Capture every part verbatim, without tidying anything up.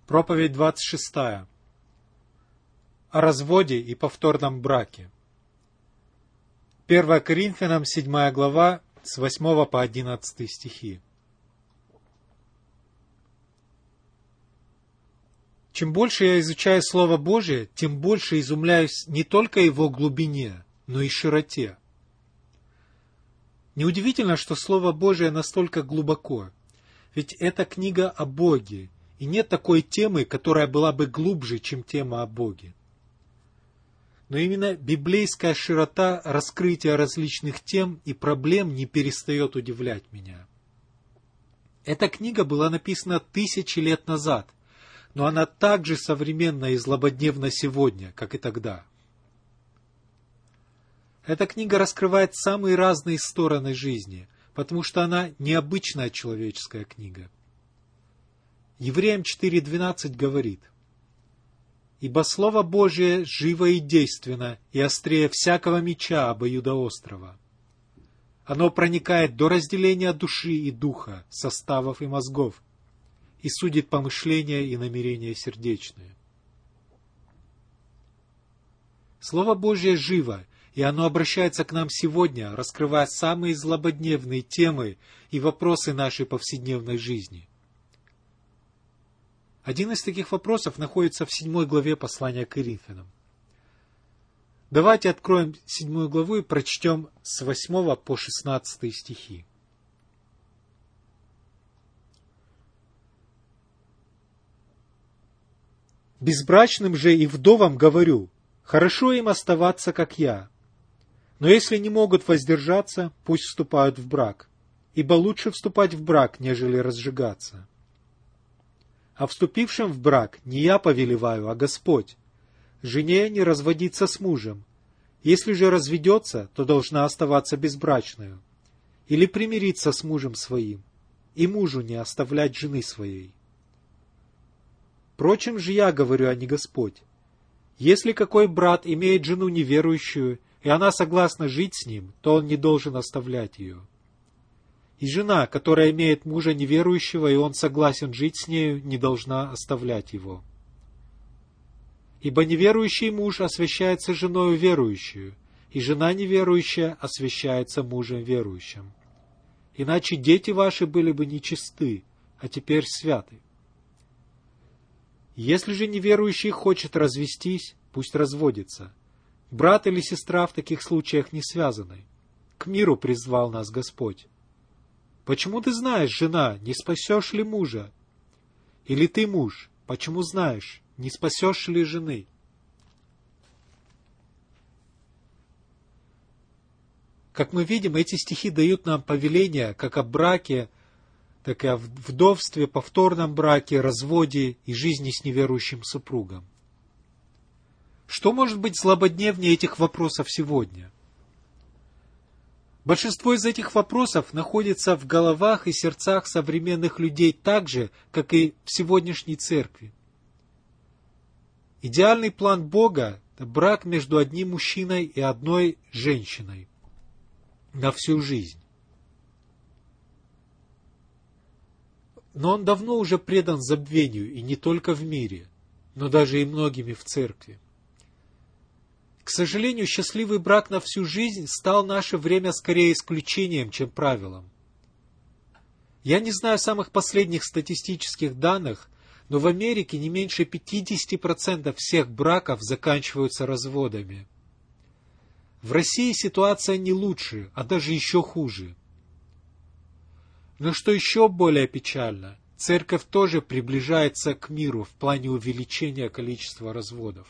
Проповедь двадцать шестая. О разводе и повторном браке. первое Коринфянам, седьмая глава, с восьмого по одиннадцатый стихи. Чем больше я изучаю Слово Божие, тем больше изумляюсь не только его глубине, но и широте. Неудивительно, что Слово Божие настолько глубоко, ведь это книга о Боге, и нет такой темы, которая была бы глубже, чем тема о Боге. Но именно библейская широта раскрытия различных тем и проблем не перестает удивлять меня. Эта книга была написана тысячи лет назад, но она так же современна и злободневна сегодня, как и тогда. Эта книга раскрывает самые разные стороны жизни, потому что она необычная человеческая книга. Евреям четыре двенадцать говорит: «Ибо Слово Божие живо и действенно, и острее всякого меча обоюдоострого. Оно проникает до разделения души и духа, составов и мозгов, и судит помышления и намерения сердечные». Слово Божие живо, и оно обращается к нам сегодня, раскрывая самые злободневные темы и вопросы нашей повседневной жизни. Один из таких вопросов находится в седьмой главе послания к Коринфянам. Давайте откроем седьмую главу и прочтем с восьмого по шестнадцатый стихи. «Безбрачным же и вдовам говорю, хорошо им оставаться, как я. Но если не могут воздержаться, пусть вступают в брак, ибо лучше вступать в брак, нежели разжигаться. А вступившим в брак не я повелеваю, а Господь. Жене не разводиться с мужем. Если же разведется, то должна оставаться безбрачною. Или примириться с мужем своим, и мужу не оставлять жены своей. Впрочем же я говорю, а не Господь. Если какой брат имеет жену неверующую, и она согласна жить с ним, то он не должен оставлять ее. И жена, которая имеет мужа неверующего, и он согласен жить с нею, не должна оставлять его. Ибо неверующий муж освящается женою верующую, и жена неверующая освящается мужем верующим. Иначе дети ваши были бы нечисты, а теперь святы. Если же неверующий хочет развестись, пусть разводится. Брат или сестра в таких случаях не связаны. К миру призвал нас Господь. Почему ты знаешь, жена, не спасешь ли мужа? Или ты, муж, почему знаешь, не спасешь ли жены?» Как мы видим, эти стихи дают нам повеления как о браке, так и о вдовстве, повторном браке, разводе и жизни с неверующим супругом. Что может быть злободневнее этих вопросов сегодня? Большинство из этих вопросов находится в головах и сердцах современных людей так же, как и в сегодняшней церкви. Идеальный план Бога – это брак между одним мужчиной и одной женщиной на всю жизнь. Но он давно уже предан забвению, и не только в мире, но даже и многими в церкви. К сожалению, счастливый брак на всю жизнь стал в наше время скорее исключением, чем правилом. Я не знаю самых последних статистических данных, но в Америке не меньше пятьдесят процентов всех браков заканчиваются разводами. В России ситуация не лучше, а даже еще хуже. Но что еще более печально, церковь тоже приближается к миру в плане увеличения количества разводов.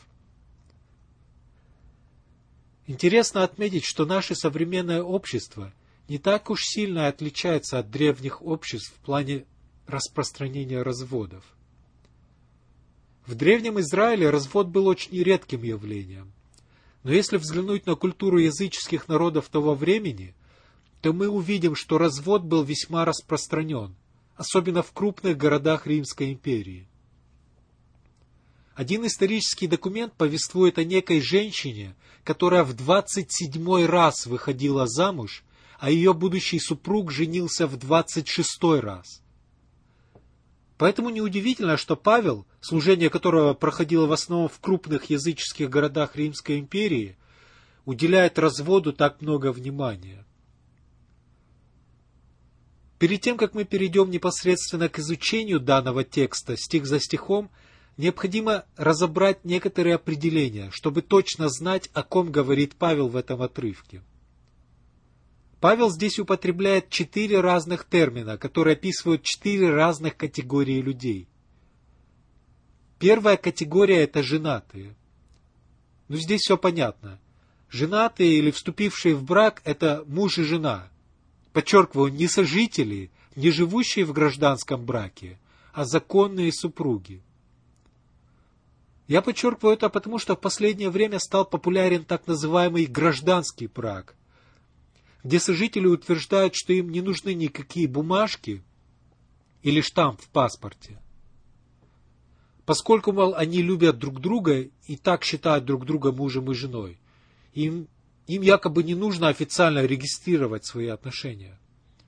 Интересно отметить, что наше современное общество не так уж сильно отличается от древних обществ в плане распространения разводов. В Древнем Израиле развод был очень редким явлением. Но если взглянуть на культуру языческих народов того времени, то мы увидим, что развод был весьма распространен, особенно в крупных городах Римской империи. Один исторический документ повествует о некой женщине, которая в двадцать седьмой раз выходила замуж, а ее будущий супруг женился в двадцать шестой раз. Поэтому неудивительно, что Павел, служение которого проходило в основном в крупных языческих городах Римской империи, уделяет разводу так много внимания. Перед тем, как мы перейдем непосредственно к изучению данного текста стих за стихом, необходимо разобрать некоторые определения, чтобы точно знать, о ком говорит Павел в этом отрывке. Павел здесь употребляет четыре разных термина, которые описывают четыре разных категории людей. Первая категория – это женатые. Ну, здесь все понятно. Женатые или вступившие в брак – это муж и жена. Подчеркиваю, не сожители, не живущие в гражданском браке, а законные супруги. Я подчеркиваю это потому, что в последнее время стал популярен так называемый гражданский брак, где сожители утверждают, что им не нужны никакие бумажки или штамп в паспорте. Поскольку, мол, они любят друг друга и так считают друг друга мужем и женой, им, им якобы не нужно официально регистрировать свои отношения.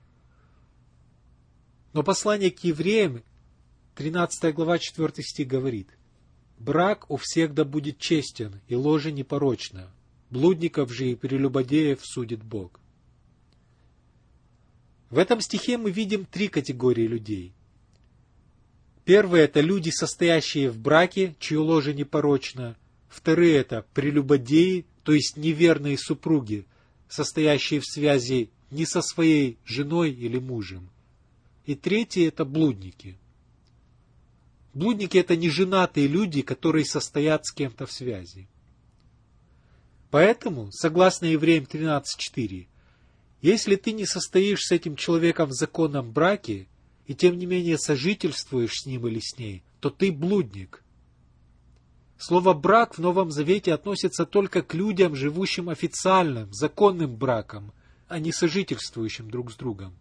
Но послание к евреям, тринадцатая глава, четвёртый стих говорит: «Брак у всех да будет честен, и ложе непорочно, блудников же и прелюбодеев судит Бог». В этом стихе мы видим три категории людей. Первые – это люди, состоящие в браке, чье ложе непорочно. Вторые – это прелюбодеи, то есть неверные супруги, состоящие в связи не со своей женой или мужем. И третьи – это блудники. Блудники – это неженатые люди, которые состоят с кем-то в связи. Поэтому, согласно Евреям тринадцать четыре, если ты не состоишь с этим человеком в законном браке, и тем не менее сожительствуешь с ним или с ней, то ты блудник. Слово «брак» в Новом Завете относится только к людям, живущим официальным, законным браком, а не сожительствующим друг с другом.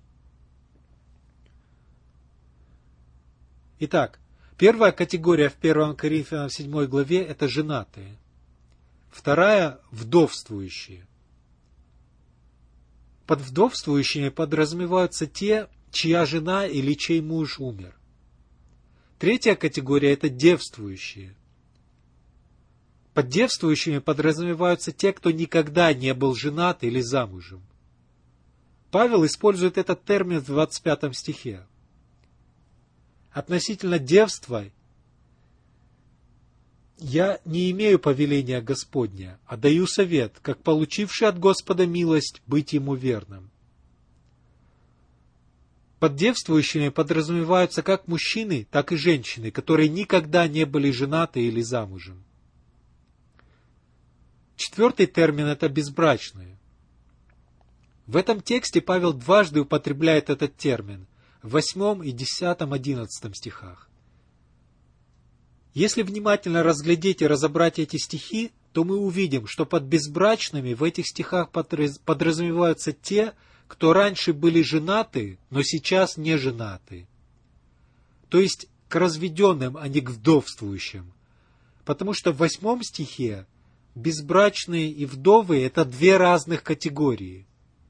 Итак, первая категория в первом Коринфянам седьмой главе – это женатые. Вторая – вдовствующие. Под вдовствующими подразумеваются те, чья жена или чей муж умер. Третья категория – это девствующие. Под девствующими подразумеваются те, кто никогда не был женат или замужем. Павел использует этот термин в двадцать пятом стихе. Относительно девства я не имею повеления Господня, а даю совет, как получивший от Господа милость, быть ему верным. Под девствующими подразумеваются как мужчины, так и женщины, которые никогда не были женаты или замужем. Четвертый термин – это безбрачные. В этом тексте Павел дважды употребляет этот термин в восьмом и десятом, одиннадцатом стихах. Если внимательно разглядеть и разобрать эти стихи, то мы увидим, что под безбрачными в этих стихах подразумеваются те, кто раньше были женаты, но сейчас не женаты. То есть к разведенным, а не к вдовствующим. Потому что в восьмом стихе безбрачные и вдовы – это две разных категории.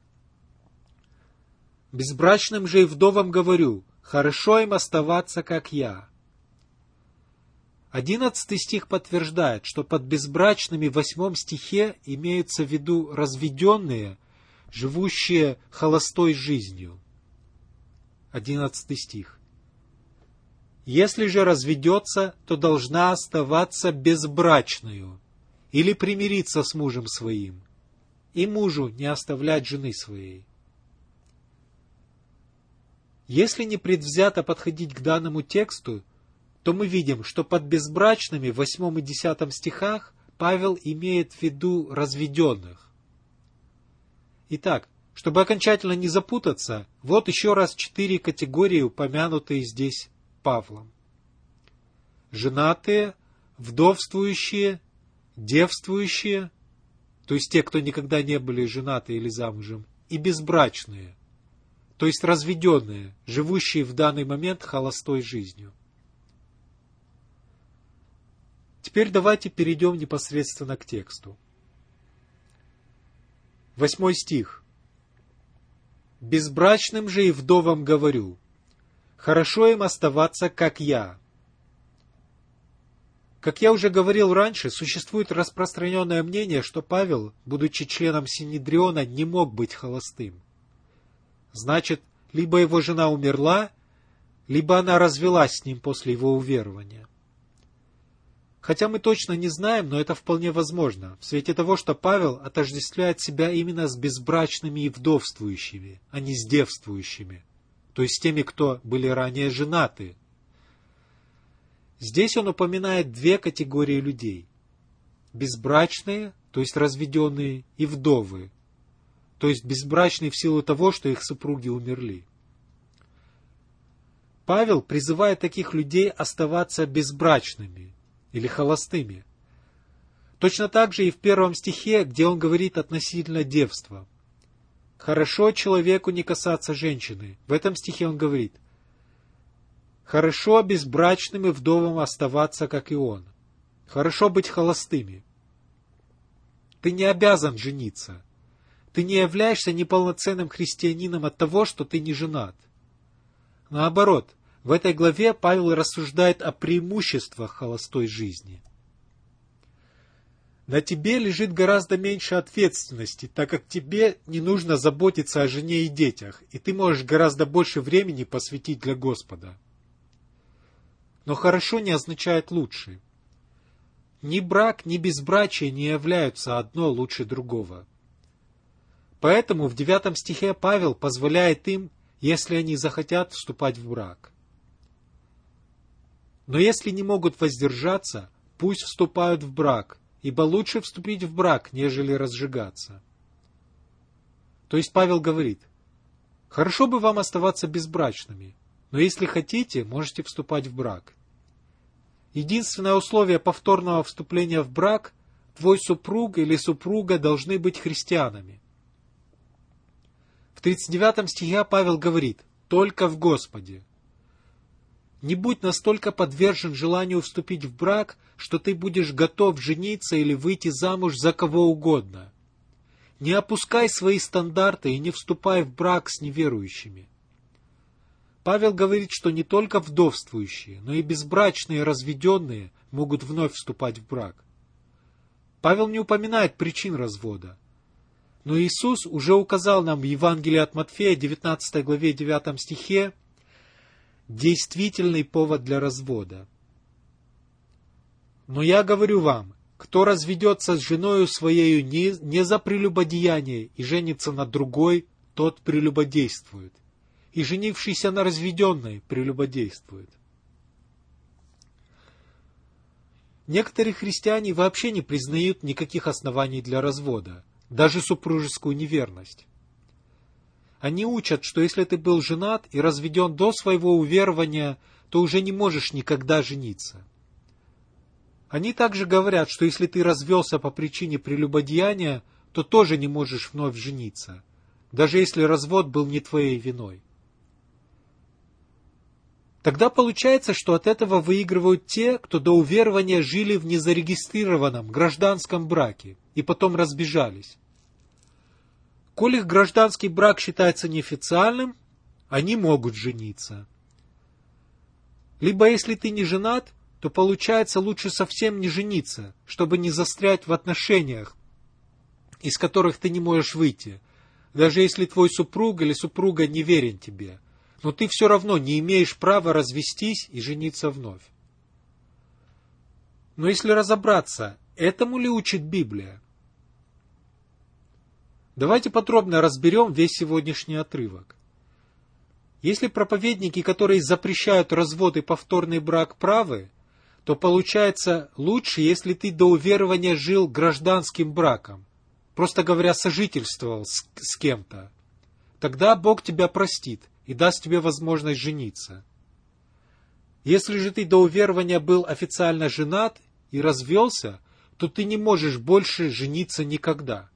Безбрачным же и вдовам говорю: хорошо им оставаться, как я. Одиннадцатый стих подтверждает, что под безбрачными в восьмом стихе имеются в виду разведенные, живущие холостой жизнью. Одиннадцатый стих. Если же разведется, то должна оставаться безбрачною или примириться с мужем своим, и мужу не оставлять жены своей. Если непредвзято подходить к данному тексту, то мы видим, что под безбрачными в восьмом и десятом стихах Павел имеет в виду разведенных. Итак, чтобы окончательно не запутаться, вот еще раз четыре категории, упомянутые здесь Павлом. Женатые, вдовствующие, девствующие, то есть те, кто никогда не были женаты или замужем, и безбрачные, то есть разведенные, живущие в данный момент холостой жизнью. Теперь давайте перейдем непосредственно к тексту. Восьмой стих. «Безбрачным же и вдовам говорю, хорошо им оставаться, как я». Как я уже говорил раньше, существует распространенное мнение, что Павел, будучи членом Синедриона, не мог быть холостым. Значит, либо его жена умерла, либо она развелась с ним после его уверования. Хотя мы точно не знаем, но это вполне возможно, в свете того, что Павел отождествляет себя именно с безбрачными и вдовствующими, а не с девствующими, то есть с теми, кто были ранее женаты. Здесь он упоминает две категории людей. Безбрачные, то есть разведенные, и вдовы, то есть безбрачные в силу того, что их супруги умерли. Павел призывает таких людей оставаться безбрачными или холостыми. Точно так же и в первом стихе, где он говорит относительно девства. Хорошо человеку не касаться женщины. В этом стихе он говорит: хорошо безбрачным и вдовам оставаться, как и он. Хорошо быть холостыми. Ты не обязан жениться. Ты не являешься неполноценным христианином от того, что ты не женат. Наоборот, в этой главе Павел рассуждает о преимуществах холостой жизни. На тебе лежит гораздо меньше ответственности, так как тебе не нужно заботиться о жене и детях, и ты можешь гораздо больше времени посвятить для Господа. Но хорошо не означает лучше. Ни брак, ни безбрачие не являются одно лучше другого. Поэтому в девятом стихе Павел позволяет им, если они захотят, вступать в брак. Но если не могут воздержаться, пусть вступают в брак, ибо лучше вступить в брак, нежели разжигаться. То есть Павел говорит: хорошо бы вам оставаться безбрачными, но если хотите, можете вступать в брак. Единственное условие повторного вступления в брак – твой супруг или супруга должны быть христианами. В тридцать девятом стихе Павел говорит: только в Господе. Не будь настолько подвержен желанию вступить в брак, что ты будешь готов жениться или выйти замуж за кого угодно. Не опускай свои стандарты и не вступай в брак с неверующими. Павел говорит, что не только вдовствующие, но и безбрачные разведенные могут вновь вступать в брак. Павел не упоминает причин развода. Но Иисус уже указал нам в Евангелии от Матфея, девятнадцатой главе, девятом стихе, действительный повод для развода. Но я говорю вам, кто разведется с женою своею не, не за прелюбодеяние и женится на другой, тот прелюбодействует. И женившийся на разведенной прелюбодействует. Некоторые христиане вообще не признают никаких оснований для развода, даже супружескую неверность. Они учат, что если ты был женат и разведен до своего уверования, то уже не можешь никогда жениться. Они также говорят, что если ты развелся по причине прелюбодеяния, то тоже не можешь вновь жениться, даже если развод был не твоей виной. Тогда получается, что от этого выигрывают те, кто до уверования жили в незарегистрированном гражданском браке и потом разбежались. Коль их гражданский брак считается неофициальным, они могут жениться. Либо если ты не женат, то получается лучше совсем не жениться, чтобы не застрять в отношениях, из которых ты не можешь выйти, даже если твой супруг или супруга не верен тебе, но ты все равно не имеешь права развестись и жениться вновь. Но если разобраться, этому ли учит Библия? Давайте подробно разберем весь сегодняшний отрывок. Если проповедники, которые запрещают развод и повторный брак, правы, то получается лучше, если ты до уверования жил гражданским браком, просто говоря, сожительствовал с, с кем-то. Тогда Бог тебя простит и даст тебе возможность жениться. Если же ты до уверования был официально женат и развелся, то ты не можешь больше жениться никогда.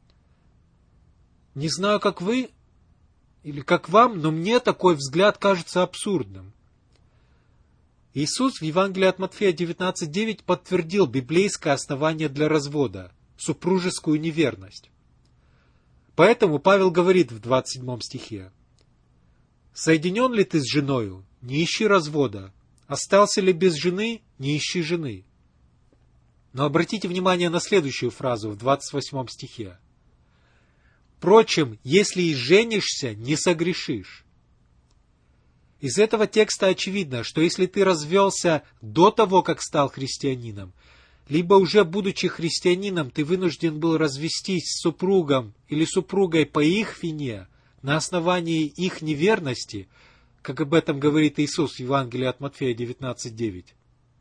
Не знаю, как вы, или как вам, но мне такой взгляд кажется абсурдным. Иисус в Евангелии от Матфея девятнадцать девять подтвердил библейское основание для развода – супружескую неверность. Поэтому Павел говорит в двадцать седьмом стихе: «Соединен ли ты с женою? Не ищи развода. Остался ли без жены? Не ищи жены. Но обратите внимание на следующую фразу в двадцать восьмом стихе. «Впрочем, если и женишься, не согрешишь». Из этого текста очевидно, что если ты развелся до того, как стал христианином, либо уже будучи христианином, ты вынужден был развестись с супругом или супругой по их вине, на основании их неверности, как об этом говорит Иисус в Евангелии от Матфея девятнадцать девять,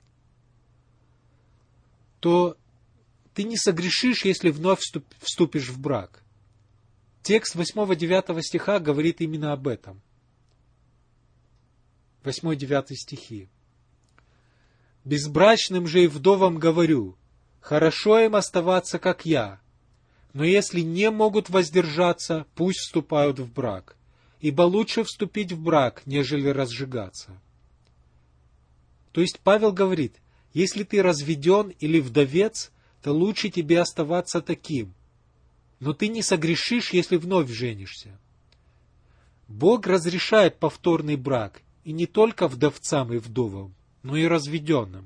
то ты не согрешишь, если вновь вступишь в брак. Текст восьмого-девятого стиха говорит именно об этом. восьмой-девятый стихи. «Безбрачным же и вдовам говорю, хорошо им оставаться, как я, но если не могут воздержаться, пусть вступают в брак, ибо лучше вступить в брак, нежели разжигаться». То есть Павел говорит, если ты разведен или вдовец, то лучше тебе оставаться таким, но ты не согрешишь, если вновь женишься. Бог разрешает повторный брак, и не только вдовцам и вдовам, но и разведенным.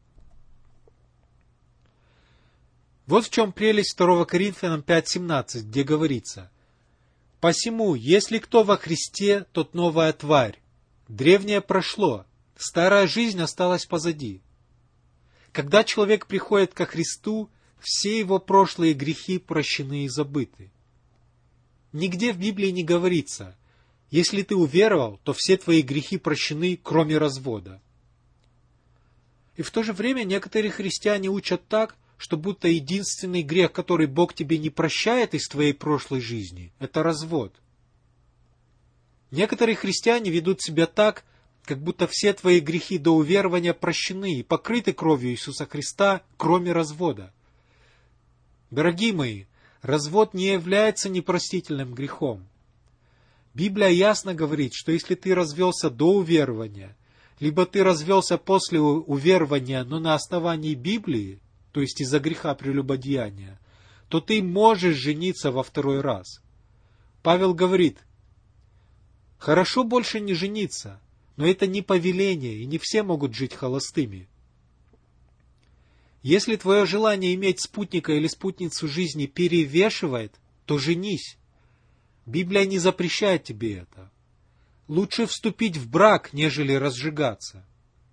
Вот в чем прелесть второго Коринфянам пять семнадцать, где говорится: «Посему, если кто во Христе, тот новая тварь. Древнее прошло, старая жизнь осталась позади». Когда человек приходит ко Христу, все его прошлые грехи прощены и забыты. Нигде в Библии не говорится: если ты уверовал, то все твои грехи прощены, кроме развода. И в то же время некоторые христиане учат так, что будто единственный грех, который Бог тебе не прощает из твоей прошлой жизни, это развод. Некоторые христиане ведут себя так, как будто все твои грехи до уверования прощены и покрыты кровью Иисуса Христа, кроме развода. Дорогие мои, развод не является непростительным грехом. Библия ясно говорит, что если ты развелся до уверования, либо ты развелся после уверования, но на основании Библии, то есть из-за греха прелюбодеяния, то ты можешь жениться во второй раз. Павел говорит: хорошо больше не жениться, но это не повеление, и не все могут жить холостыми. Если твое желание иметь спутника или спутницу жизни перевешивает, то женись. Библия не запрещает тебе это. Лучше вступить в брак, нежели разжигаться.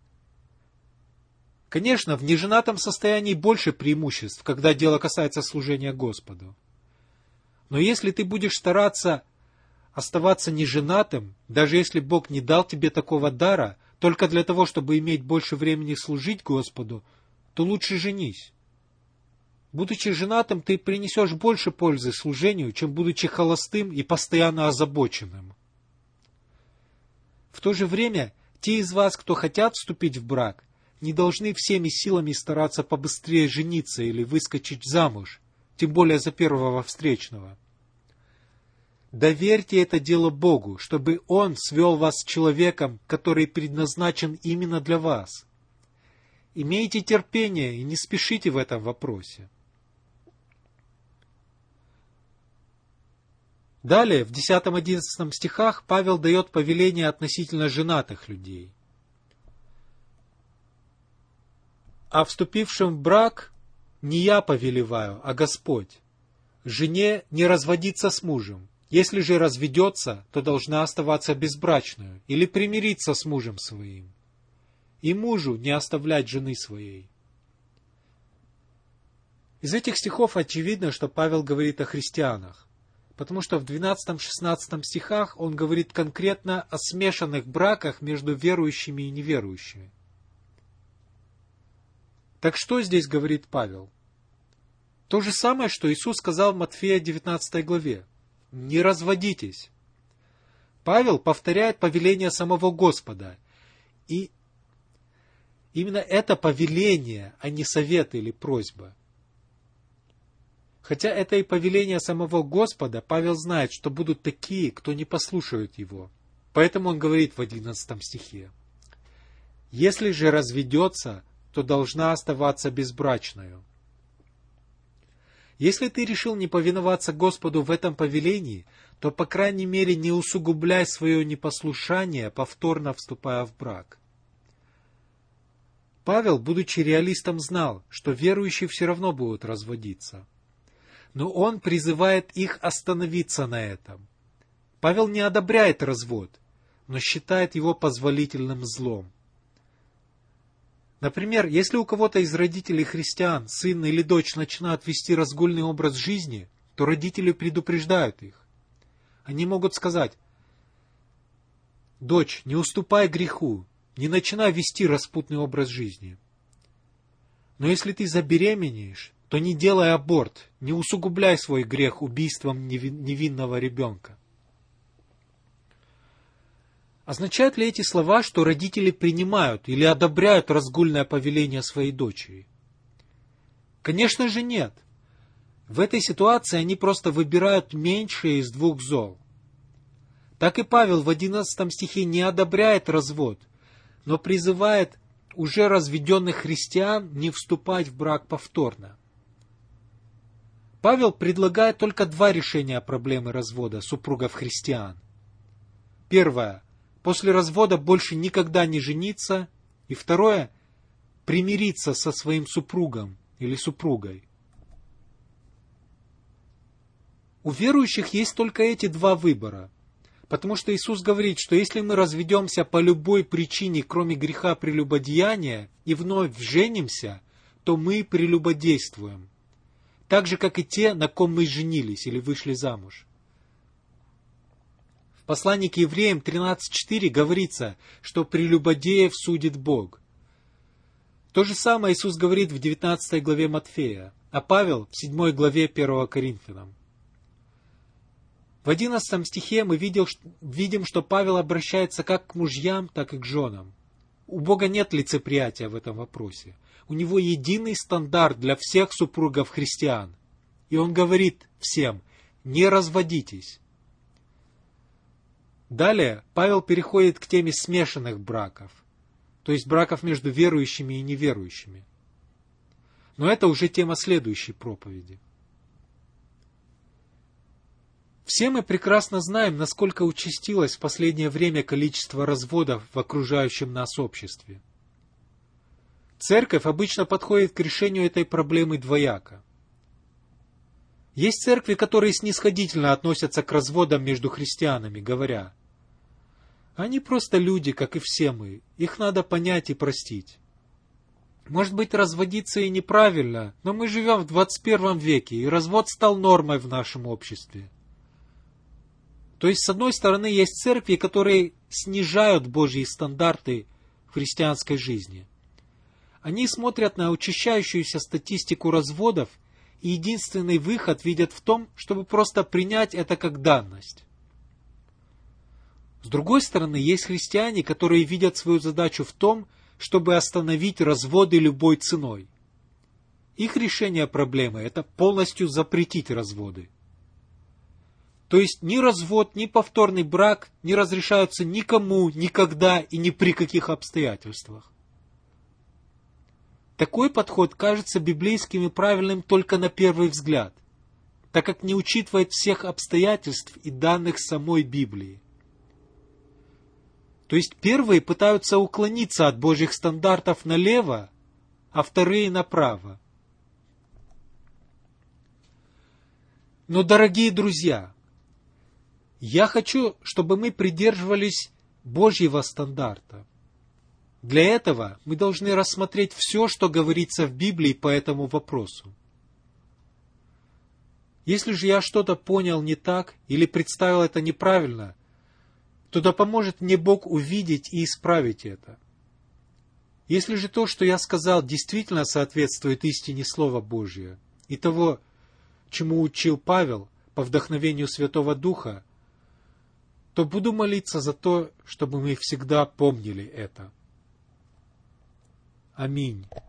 Конечно, в неженатом состоянии больше преимуществ, когда дело касается служения Господу. Но если ты будешь стараться оставаться неженатым, даже если Бог не дал тебе такого дара, только для того, чтобы иметь больше времени служить Господу, то лучше женись. Будучи женатым, ты принесешь больше пользы служению, чем будучи холостым и постоянно озабоченным. В то же время, те из вас, кто хотят вступить в брак, не должны всеми силами стараться побыстрее жениться или выскочить замуж, тем более за первого встречного. Доверьте это дело Богу, чтобы Он свел вас с человеком, который предназначен именно для вас. Имейте терпение и не спешите в этом вопросе. Далее, в десятом-одиннадцатом стихах, Павел дает повеление относительно женатых людей. «А вступившим в брак не я повелеваю, а Господь. Жене не разводиться с мужем. Если же разведется, то должна оставаться безбрачную или примириться с мужем своим. И мужу не оставлять жены своей». Из этих стихов очевидно, что Павел говорит о христианах, потому что в двенадцатом-шестнадцатом стихах он говорит конкретно о смешанных браках между верующими и неверующими. Так что здесь говорит Павел? То же самое, что Иисус сказал в Матфея девятнадцатой главе. Не разводитесь. Павел повторяет повеление самого Господа. И именно это повеление, а не совет или просьба. Хотя это и повеление самого Господа, Павел знает, что будут такие, кто не послушают его. Поэтому он говорит в одиннадцатом стихе: «Если же разведется, то должна оставаться безбрачною». Если ты решил не повиноваться Господу в этом повелении, то, по крайней мере, не усугубляй свое непослушание, повторно вступая в брак. Павел, будучи реалистом, знал, что верующие все равно будут разводиться. Но он призывает их остановиться на этом. Павел не одобряет развод, но считает его позволительным злом. Например, если у кого-то из родителей христиан сын или дочь начинают вести разгульный образ жизни, то родители предупреждают их. Они могут сказать: «Дочь, не уступай греху, не начинай вести распутный образ жизни. Но если ты забеременеешь, то не делай аборт, не усугубляй свой грех убийством невинного ребенка». Означают ли эти слова, что родители принимают или одобряют разгульное повеление своей дочери? Конечно же нет. В этой ситуации они просто выбирают меньшее из двух зол. Так и Павел в одиннадцатом стихе не одобряет развод, но призывает уже разведенных христиан не вступать в брак повторно. Павел предлагает только два решения проблемы развода супругов-христиан. Первое. После развода больше никогда не жениться. И второе. Примириться со своим супругом или супругой. У верующих есть только эти два выбора. Потому что Иисус говорит, что если мы разведемся по любой причине, кроме греха прелюбодеяния, и вновь женимся, то мы прелюбодействуем. Так же, как и те, на ком мы женились или вышли замуж. В послании к Евреям тринадцать четыре говорится, что прелюбодеев судит Бог. То же самое Иисус говорит в девятнадцатой главе Матфея, а Павел в седьмой главе первого Коринфянам. В одиннадцатом стихе мы видим, видим, что Павел обращается как к мужьям, так и к женам. У Бога нет лицеприятия в этом вопросе. У Него единый стандарт для всех супругов христиан. И Он говорит всем: не разводитесь. Далее Павел переходит к теме смешанных браков, то есть браков между верующими и неверующими. Но это уже тема следующей проповеди. Все мы прекрасно знаем, насколько участилось в последнее время количество разводов в окружающем нас обществе. Церковь обычно подходит к решению этой проблемы двояко. Есть церкви, которые снисходительно относятся к разводам между христианами, говоря: они просто люди, как и все мы, их надо понять и простить. Может быть, разводиться и неправильно, но мы живем в двадцать первом веке, и развод стал нормой в нашем обществе. То есть, с одной стороны, есть церкви, которые снижают Божьи стандарты в христианской жизни. Они смотрят на учащающуюся статистику разводов, и единственный выход видят в том, чтобы просто принять это как данность. С другой стороны, есть христиане, которые видят свою задачу в том, чтобы остановить разводы любой ценой. Их решение проблемы – это полностью запретить разводы. То есть ни развод, ни повторный брак не разрешаются никому, никогда и ни при каких обстоятельствах. Такой подход кажется библейским и правильным только на первый взгляд, так как не учитывает всех обстоятельств и данных самой Библии. То есть первые пытаются уклониться от Божьих стандартов налево, а вторые направо. Но, дорогие друзья, я хочу, чтобы мы придерживались Божьего стандарта. Для этого мы должны рассмотреть все, что говорится в Библии по этому вопросу. Если же я что-то понял не так или представил это неправильно, то да поможет мне Бог увидеть и исправить это. Если же то, что я сказал, действительно соответствует истине Слова Божия и того, чему учил Павел по вдохновению Святого Духа, то буду молиться за то, чтобы мы всегда помнили это. Аминь.